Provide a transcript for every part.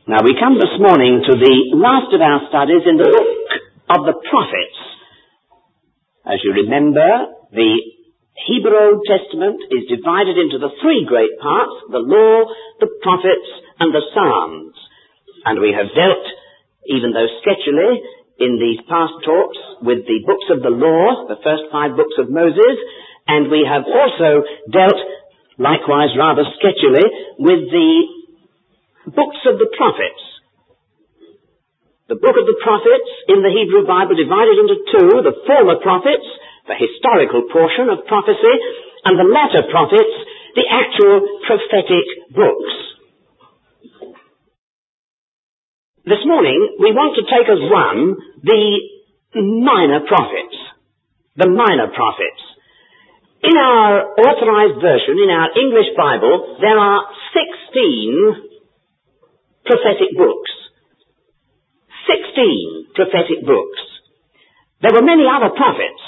Now we come this morning to the last of our studies in the book of the prophets. As you remember, the Hebrew Old Testament is divided into the three great parts: the law, the prophets, and the Psalms. And we have dealt, even though sketchily, in these past talks with the books of the law, the first 5 books of Moses, and we have also dealt, likewise rather sketchily, with the books of the prophets. The book of the prophets in the Hebrew Bible divided into 2, the former prophets, the historical portion of prophecy, and the latter prophets, the actual prophetic books. This morning we want to take as one the minor prophets. The minor prophets. In our authorized version, in our English Bible, there are 16 prophetic books. 16 prophetic books. There were many other prophets.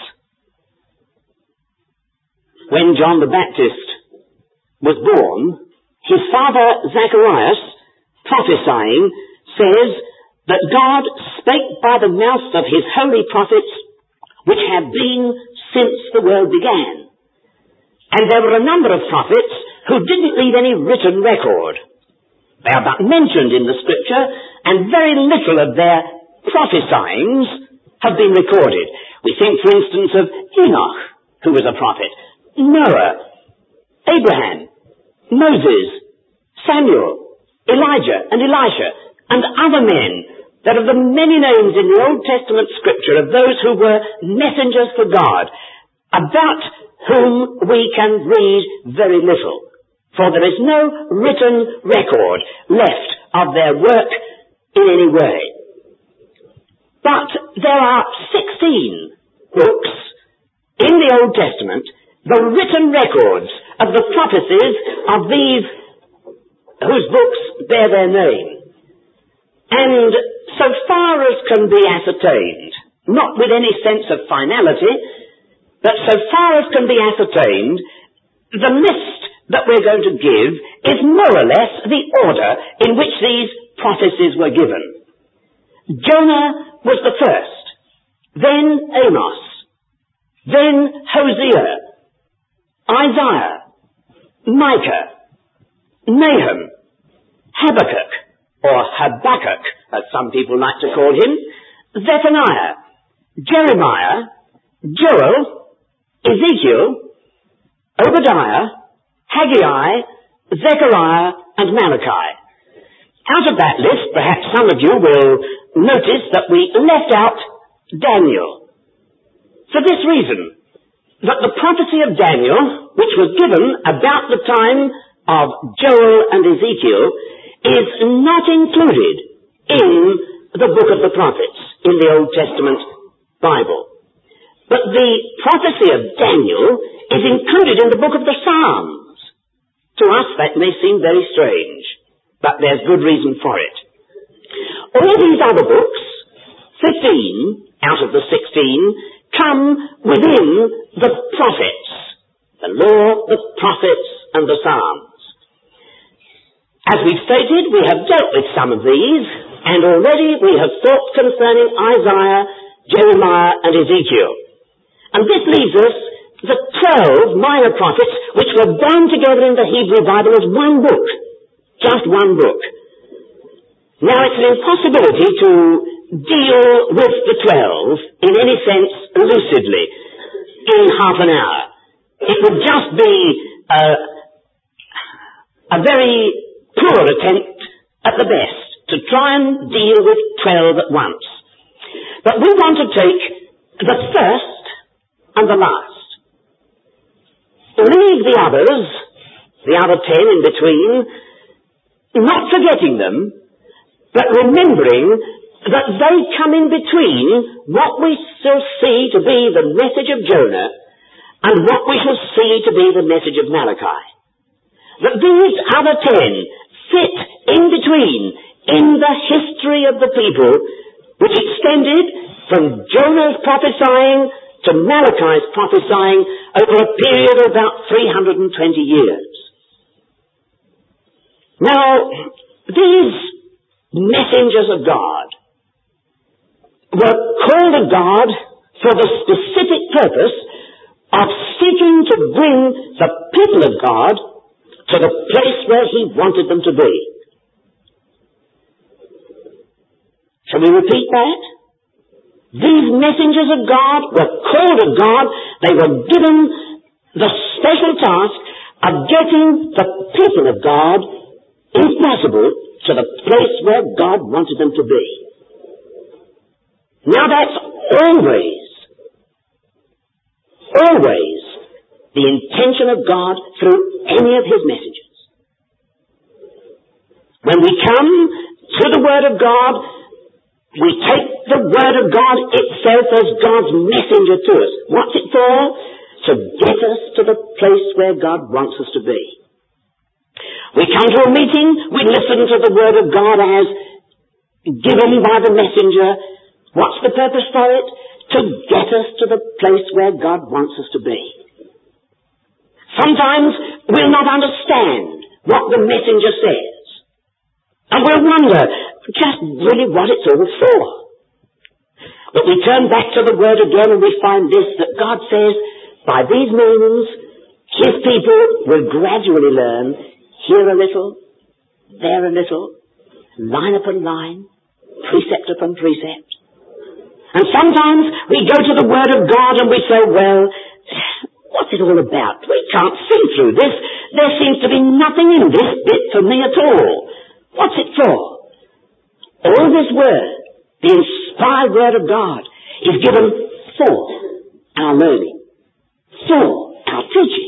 When John the Baptist was born, his father Zacharias, prophesying, says that God spake by the mouth of his holy prophets, which have been since the world began. And there were a number of prophets who didn't leave any written record. They are but mentioned in the scripture, and very little of their prophesyings have been recorded. We think, for instance, of Enoch, who was a prophet, Noah, Abraham, Moses, Samuel, Elijah and Elisha, and other men that are the many names in the Old Testament scripture of those who were messengers for God, about whom we can read very little. For there is no written record left of their work in any way. But there are 16 books in the Old Testament, the written records of the prophecies of these whose books bear their name. And so far as can be ascertained, not with any sense of finality, but so far as can be ascertained, the list that we're going to give is more or less the order in which these prophecies were given. Jonah was the first, then Amos, then Hosea, Isaiah, Micah, Nahum, Habakkuk, or Habakkuk, as some people like to call him, Zephaniah, Jeremiah, Joel, Ezekiel, Obadiah, Haggai, Zechariah, and Malachi. Out of that list, perhaps some of you will notice that we left out Daniel. For this reason, that the prophecy of Daniel, which was given about the time of Joel and Ezekiel, is not included in the book of the prophets, in the Old Testament Bible. But the prophecy of Daniel is included in the book of the Psalms. To us that may seem very strange, but there's good reason for it. All these other books, 15 out of the 16, come within the prophets, the law, the prophets, and the Psalms. As we've stated, we have dealt with some of these, and already we have thought concerning Isaiah, Jeremiah, and Ezekiel. And this leaves us the 12 minor prophets which were bound together in the Hebrew Bible as one book. Just one book. Now it's an impossibility to deal with the 12 in any sense lucidly in half an hour. It would just be a very poor attempt at the best to try and deal with 12 at once. But we want to take the first and the last. Leave the others, the other 10 in between, not forgetting them, but remembering that they come in between what we shall see to be the message of Jonah and what we shall see to be the message of Malachi. That these other 10 fit in between in the history of the people, which extended from Jonah's prophesying to Malachi's prophesying over a period of about 320 years. Now, these messengers of God were called of God for the specific purpose of seeking to bring the people of God to the place where He wanted them to be. Shall we repeat that? These messengers of God were called of God. They were given the special task of getting the people of God, if possible, to the place where God wanted them to be. Now that's always the intention of God through any of His messages. When we come to the Word of God, we take the Word of God itself as God's messenger to us. What's it for? To get us to the place where God wants us to be. We come to a meeting, we listen to the Word of God as given by the messenger. What's the purpose for it? To get us to the place where God wants us to be. Sometimes we'll not understand what the messenger says. And we'll wonder just really what it's all for. But we turn back to the Word again and we find this, that God says, by these means, His people will gradually learn, here a little, there a little, line upon line, precept upon precept. And sometimes we go to the Word of God and we say, well, what's it all about? We can't see through this. There seems to be nothing in this bit for me at all. What's it for? All this Word, the inspired Word of God, is given for our learning, for our teaching.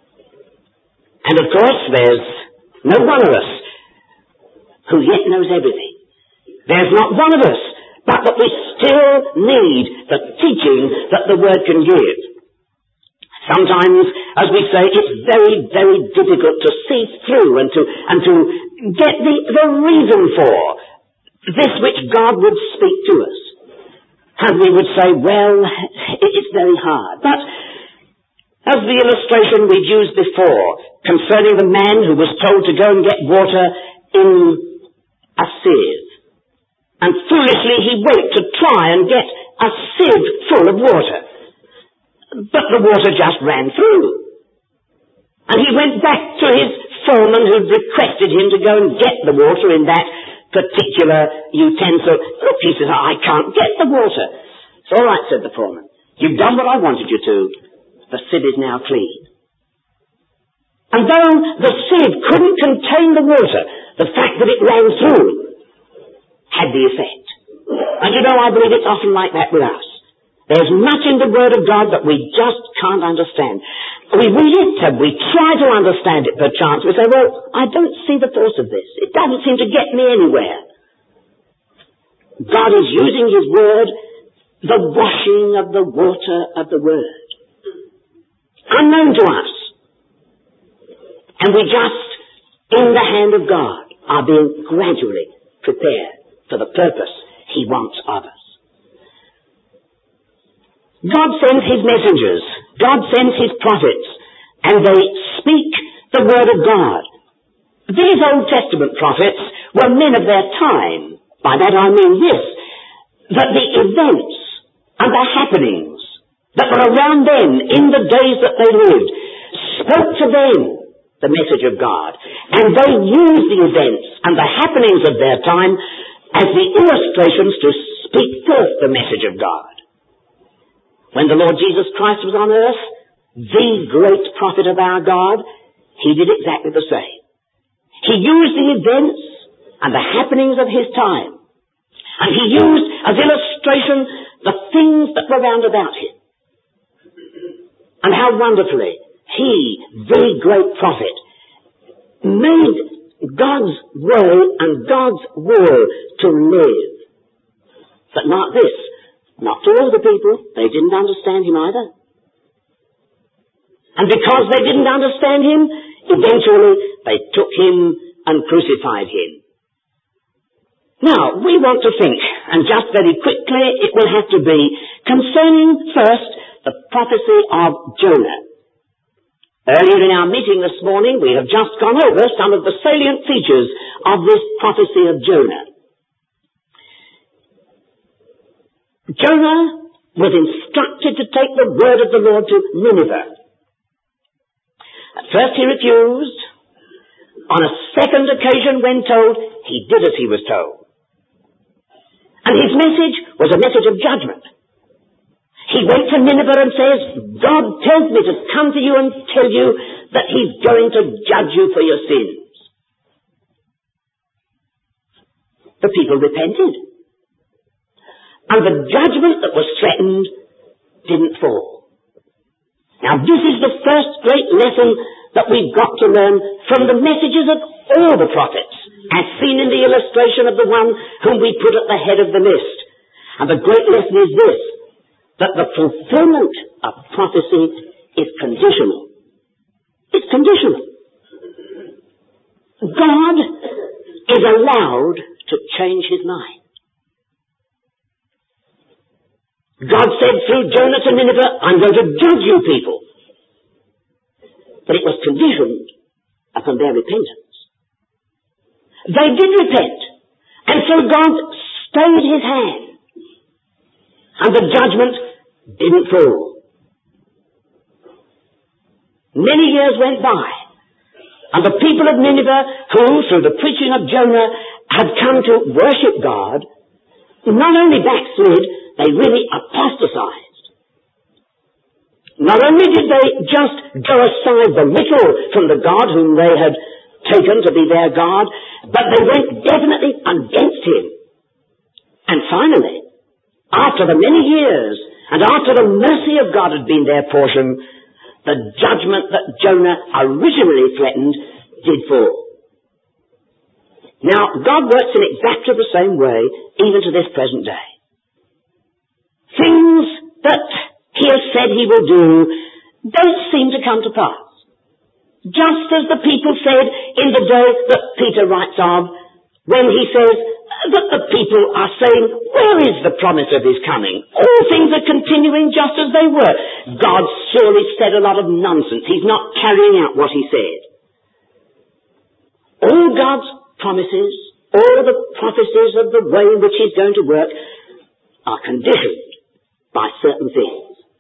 And of course, there's no one of us who yet knows everything. There's not one of us but that we still need the teaching that the Word can give. Sometimes, as we say, it's very, very difficult to see through and to get the reason for this which God would speak to us. And we would say, well, it's very hard. But as the illustration we'd used before concerning the man who was told to go and get water in a sieve, and foolishly he went to try and get a sieve full of water. But the water just ran through. And he went back to his foreman who'd requested him to go and get the water in that particular utensil. Look, he says, I can't get the water. It's all right, said the foreman. You've done what I wanted you to. The sieve is now clean. And though the sieve couldn't contain the water, the fact that it ran through had the effect. And you know, I believe it's often like that with us. There's much in the Word of God that we just can't understand. We read it and we try to understand it perchance. We say, well, I don't see the force of this. It doesn't seem to get me anywhere. God is using His Word, the washing of the water of the Word, unknown to us. And we just, in the hand of God, are being gradually prepared for the purpose He wants of us. God sends His messengers. God sends His prophets. And they speak the Word of God. These Old Testament prophets were men of their time. By that I mean this, that the events and the happenings that were around them in the days that they lived spoke to them the message of God. And they used the events and the happenings of their time as the illustrations to speak forth the message of God. When the Lord Jesus Christ was on earth, the great prophet of our God, He did exactly the same. He used the events and the happenings of His time. And He used as illustration the things that were round about Him. And how wonderfully He, the great prophet, made God's way and God's will to live. But not this. Not to all the people. They didn't understand Him either. And because they didn't understand Him, eventually they took Him and crucified Him. Now, we want to think, and just very quickly it will have to be, concerning first the prophecy of Jonah. Earlier in our meeting this morning, we have just gone over some of the salient features of this prophecy of Jonah. Jonah was instructed to take the word of the Lord to Nineveh. At first he refused. On a second occasion, when told, he did as he was told. And his message was a message of judgment. He went to Nineveh and says, God tells me to come to you and tell you that he's going to judge you for your sins. The people repented. And the judgment that was threatened didn't fall. Now this is the first great lesson that we've got to learn from the messages of all the prophets, as seen in the illustration of the one whom we put at the head of the list. And the great lesson is this, that the fulfillment of prophecy is conditional. It's conditional. God is allowed to change his mind. God said through Jonah to Nineveh, I'm going to judge you people. But it was conditioned upon their repentance. They did repent. And so God stayed his hand. And the judgment didn't fall. Many years went by. And the people of Nineveh, who through the preaching of Jonah had come to worship God, not only backslid, they really apostatized. Not only did they just go aside the little from the God whom they had taken to be their God, but they went definitely against him. And finally, after the many years, and after the mercy of God had been their portion, the judgment that Jonah originally threatened did fall. Now, God works in exactly the same way, even to this present day. Things that he has said he will do don't seem to come to pass. Just as the people said in the day that Peter writes of, when he says that the people are saying, where is the promise of his coming? All things are continuing just as they were. God surely said a lot of nonsense. He's not carrying out what he said. All God's promises, all the prophecies of the way in which he's going to work are conditioned by certain things.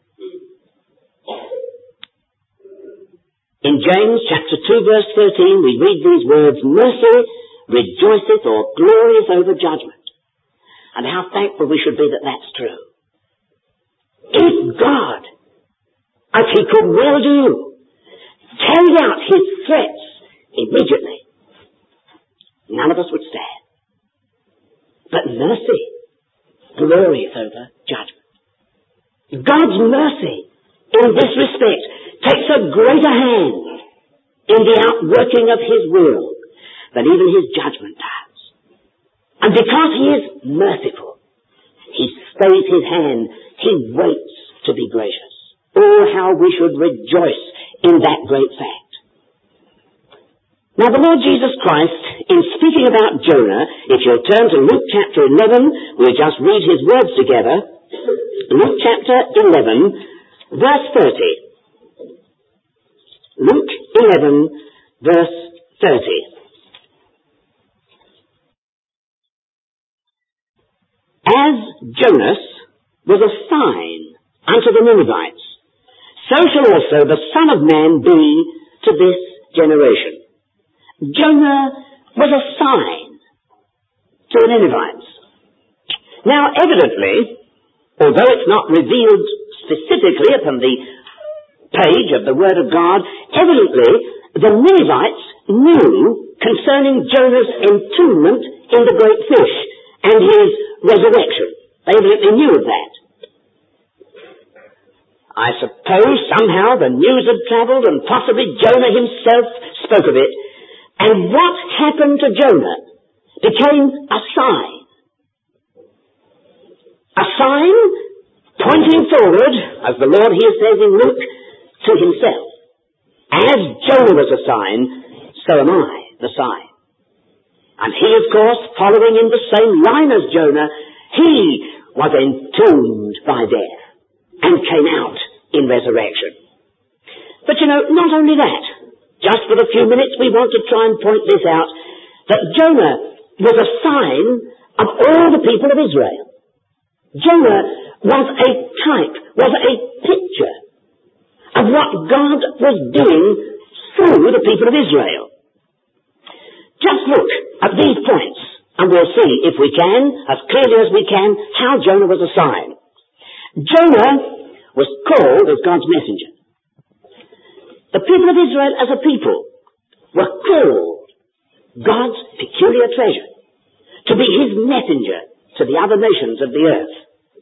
In James chapter 2 verse 13 we read these words, mercy rejoiceth or glorieth over judgment. And how thankful we should be that that's true. If God, as he could well do, carried out his threats immediately, none of us would stand. But mercy glorieth over judgment. God's mercy in this respect takes a greater hand in the outworking of his will than even his judgment does. And because he is merciful, he stays his hand, he waits to be gracious. Oh, how we should rejoice in that great fact. Now the Lord Jesus Christ, in speaking about Jonah, if you'll turn to Luke chapter 11, we'll just read his words together. Luke chapter 11, verse 30. Luke 11, verse 30. As Jonas was a sign unto the Ninevites, so shall also the Son of Man be to this generation. Jonah was a sign to the Ninevites. Now, evidently, although it's not revealed specifically upon the page of the Word of God, evidently the Ninevites knew concerning Jonah's entombment in the great fish and his resurrection. They evidently knew of that. I suppose somehow the news had travelled and possibly Jonah himself spoke of it. And what happened to Jonah became a sign. A sign pointing forward, as the Lord here says in Luke, to himself. As Jonah was a sign, so am I the sign. And he, of course, following in the same line as Jonah, he was entombed by death and came out in resurrection. But not only that, just for a few minutes we want to try and point this out, that Jonah was a sign of all the people of Israel. Jonah was a type, was a picture of what God was doing through the people of Israel. Just look at these points, and we'll see, if we can, as clearly as we can, how Jonah was a sign. Jonah was called as God's messenger. The people of Israel as a people were called God's peculiar treasure, to be his messenger to the other nations of the earth.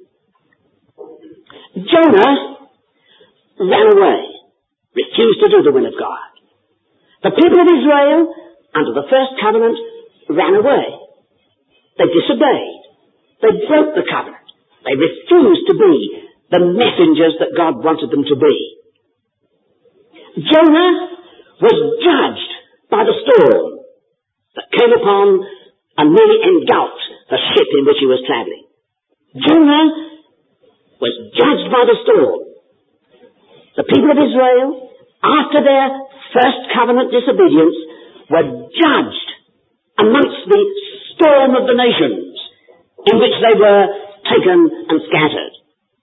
Jonah ran away, refused to do the will of God. The people of Israel, under the first covenant, ran away. They disobeyed. They broke the covenant. They refused to be the messengers that God wanted them to be. Jonah was judged by the storm that came upon and nearly engulfed the ship in which he was traveling. Jonah was judged by the storm. The people of Israel, after their first covenant disobedience, were judged amongst the storm of the nations in which they were taken and scattered.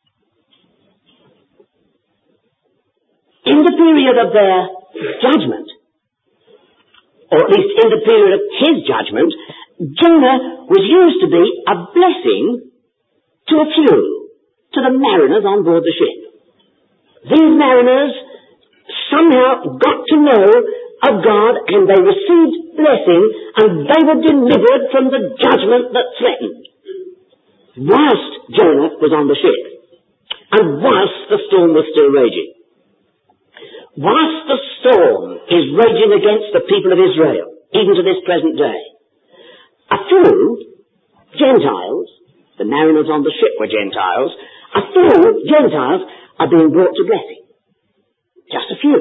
In the period of their judgment, or at least in the period of his judgment, Jonah was used to be a blessing to a few, to the mariners on board the ship. These mariners somehow got to know of God, and they received blessing, and they were delivered from the judgment that threatened. Whilst Jonah was on the ship, and whilst the storm was still raging. Whilst the storm is raging against the people of Israel, even to this present day, a few Gentiles, the mariners on the ship were Gentiles, a few Gentiles are being brought to blessing. Just a few.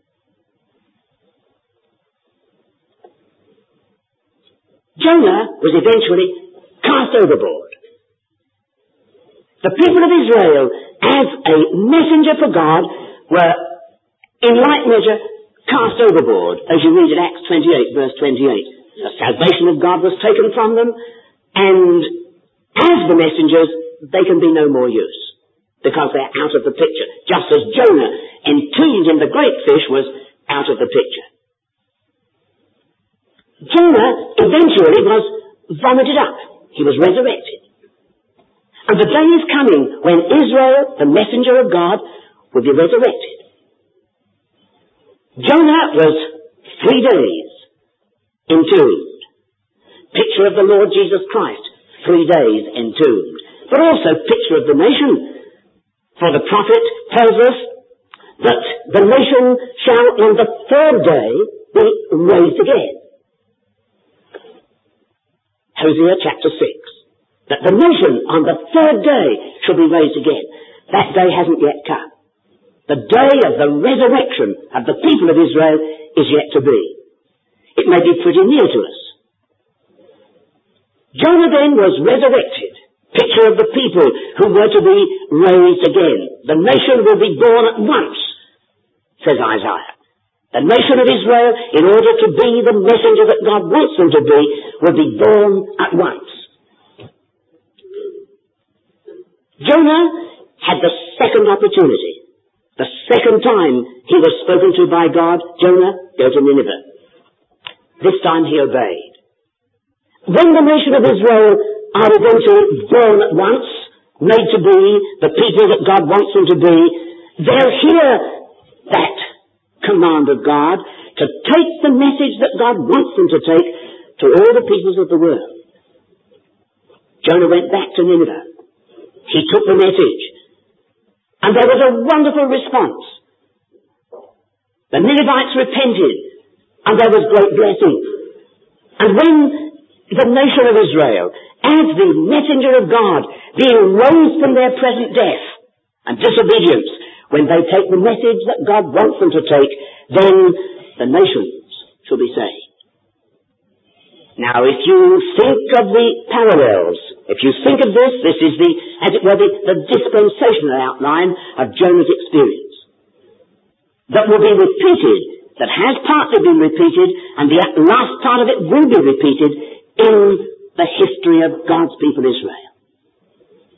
Jonah was eventually cast overboard. The people of Israel, as a messenger for God, were in like measure cast overboard, as you read in Acts 28, verse 28. The salvation of God was taken from them, and as the messengers, they can be no more use, because they're out of the picture, just as Jonah, entombed in the great fish, was out of the picture. Jonah eventually was vomited up. He was resurrected. And the day is coming when Israel, the messenger of God, will be resurrected. Jonah was 3 days entombed. Picture of the Lord Jesus Christ, 3 days entombed. But also picture of the nation. For the prophet tells us that the nation shall on the 3rd day be raised again. Hosea chapter 6. That the nation on the 3rd day shall be raised again. That day hasn't yet come. The day of the resurrection of the people of Israel is yet to be. It may be pretty near to us. Jonah then was resurrected. Picture of the people who were to be raised again. The nation will be born at once, says Isaiah. The nation of Israel, in order to be the messenger that God wants them to be, will be born at once. Jonah had the second opportunity. The second time he was spoken to by God, Jonah, go to Nineveh. This time he obeyed. When the nation of Israel are eventually born at once, made to be the people that God wants them to be, they'll hear that command of God to take the message that God wants them to take to all the peoples of the world. Jonah went back to Nineveh. He took the message. And there was a wonderful response. The Ninevites repented, and there was great blessing. And when the nation of Israel, as the messenger of God, being rose from their present death and disobedience, when they take the message that God wants them to take, then the nations shall be saved. Now, if you think of the parallels, if you think of this is the, as it were, the dispensational outline of Jonah's experience. That will be repeated, that has partly been repeated, and the last part of it will be repeated in the history of God's people Israel.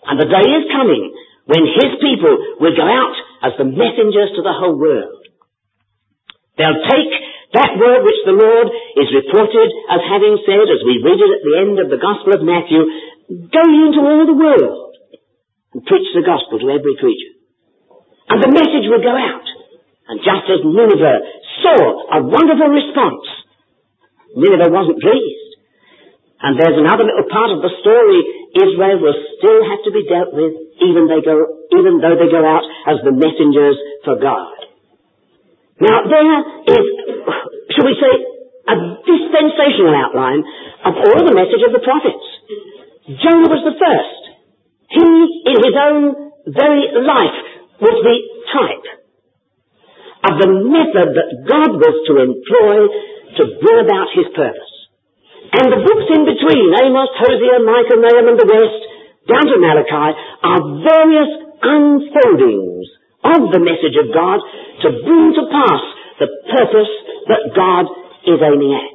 And the day is coming when his people will go out as the messengers to the whole world. They'll take that word which the Lord is reported as having said, as we read it at the end of the Gospel of Matthew, go into all the world and preach the gospel to every creature. And the message will go out. And just as Nineveh saw a wonderful response, Nineveh wasn't pleased. And there's another little part of the story. Israel will still have to be dealt with, even though they go out as the messengers for God. Now, there is, shall we say, a dispensational outline of all the message of the prophets. Jonah was the first. He, in his own very life, was the type of the method that God was to employ to bring about his purpose. And the books in between, Amos, Hosea, Micah, Nahum, and the rest, down to Malachi, are various unfoldings of the message of God to bring to pass the purpose that God is aiming at.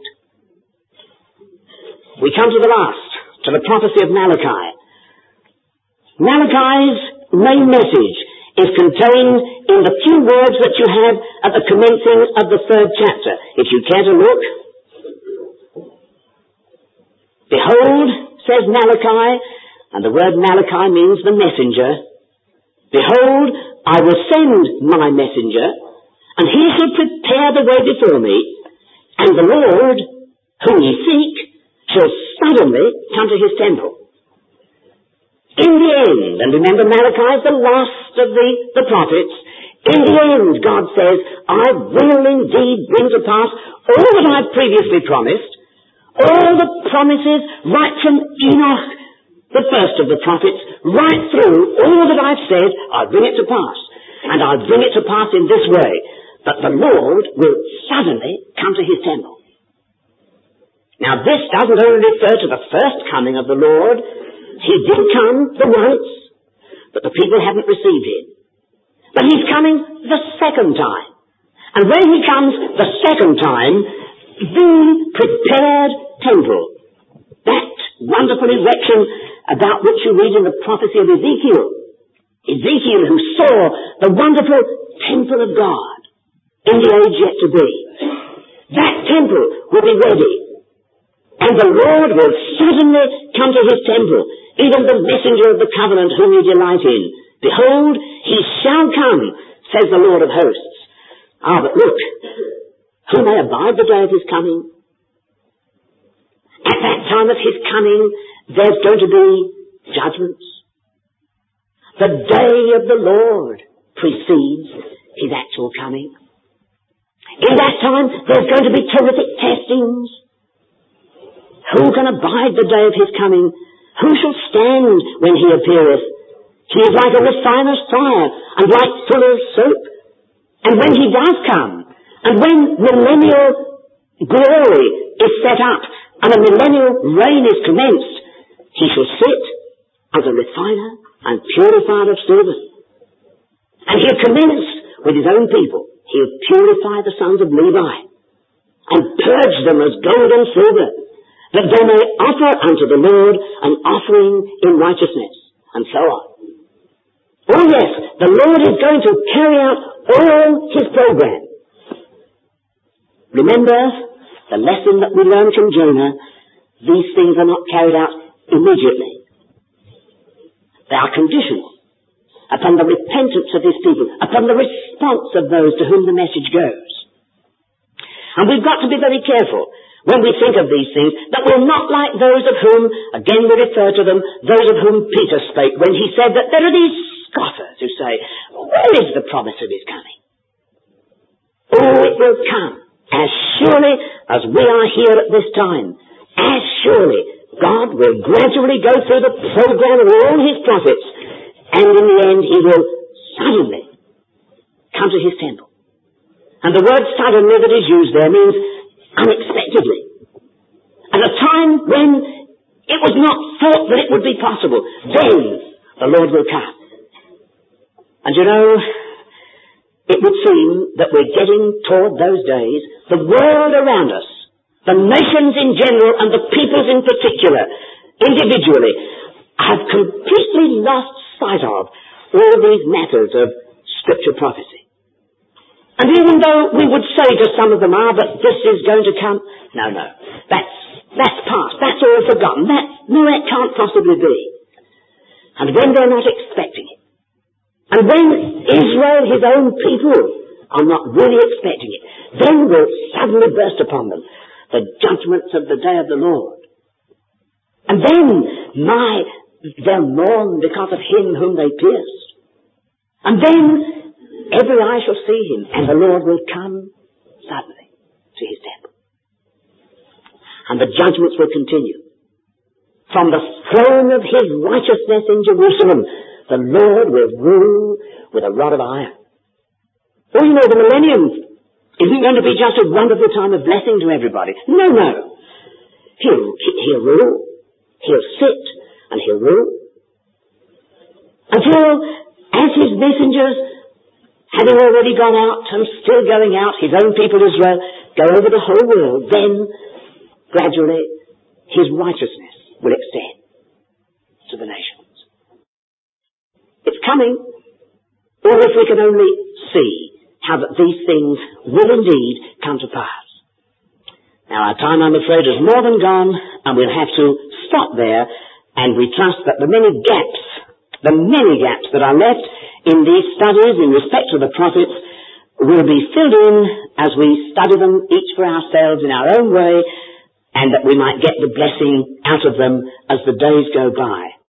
We come to the last, to the prophecy of Malachi. Malachi's main message is contained in the few words that you have at the commencing of the 3rd chapter. If you care to look. Behold, says Malachi, and the word Malachi means the messenger. Behold, I will send my messenger, and he shall prepare the way before me, and the Lord, whom ye seek, shall suddenly come to his temple. In the end, and remember Malachi is the last of the prophets, in the end God says, I will indeed bring to pass all that I've previously promised, all the promises right from Enoch, the first of the prophets, right through all that I've said, I'll bring it to pass. And I'll bring it to pass in this way, that the Lord will suddenly come to his temple. Now this doesn't only refer to the first coming of the Lord. He did come the once, but the people haven't received him. But he's coming the second time. And when he comes the second time, the prepared temple, that wonderful erection about which you read in the prophecy of Ezekiel, Ezekiel who saw the wonderful temple of God in the age yet to be, that temple will be ready. And the Lord will suddenly come to his temple, even the messenger of the covenant whom you delight in. Behold, he shall come, says the Lord of hosts. But look, who may abide the day of his coming? At that time of his coming, there's going to be judgments. The day of the Lord precedes his actual coming. In that time, there's going to be terrific testings. Who can abide the day of his coming? Who shall stand when he appeareth? He is like a refiner's fire, and like fuller's soap. And when he does come, and when millennial glory is set up, and a millennial reign is commenced, he shall sit as a refiner and purifier of silver. And he'll commence with his own people. He'll purify the sons of Levi, and purge them as gold and silver, that they may offer unto the Lord an offering in righteousness, and so on. Oh yes, the Lord is going to carry out all his program. Remember the lesson that we learned from Jonah. These things are not carried out immediately. They are conditional upon the repentance of his people, upon the response of those to whom the message goes. And we've got to be very careful when we think of these things, that we're not like those of whom, again we refer to them, those of whom Peter spake when he said that there are these scoffers who say, where is the promise of his coming? Oh, it will come as surely as we are here at this time. As surely God will gradually go through the program of all his prophets, and in the end he will suddenly come to his temple. And the word suddenly that is used there means unexpectedly. At a time when it was not thought that it would be possible, then the Lord will come. And you know, it would seem that we're getting toward those days. The world around us, the nations in general and the peoples in particular, individually, have completely lost sight of all these matters of Scripture prophecy. And even though we would say to some of them, but this is going to come, no, that's past, that's all forgotten, that can't possibly be. And when they're not expecting it, and when Israel, his own people, are not really expecting it, then will suddenly burst upon them the judgments of the day of the Lord. And then they'll mourn because of him whom they pierced. And then every eye shall see him, and the Lord will come suddenly to his temple. And the judgments will continue. From the throne of his righteousness in Jerusalem, the Lord will rule with a rod of iron. Oh, the millennium isn't going to be just a wonderful time of blessing to everybody. No. He'll rule. He'll sit and he'll rule. Until, as his messengers, having already gone out and still going out, his own people Israel, go over the whole world, then gradually his righteousness will extend to the nations. It's coming, or if we can only see how that these things will indeed come to pass. Now our time, I'm afraid, is more than gone, and we'll have to stop there, and we trust that the many gaps that are left in these studies in respect to the prophets will be filled in as we study them each for ourselves in our own way, and that we might get the blessing out of them as the days go by.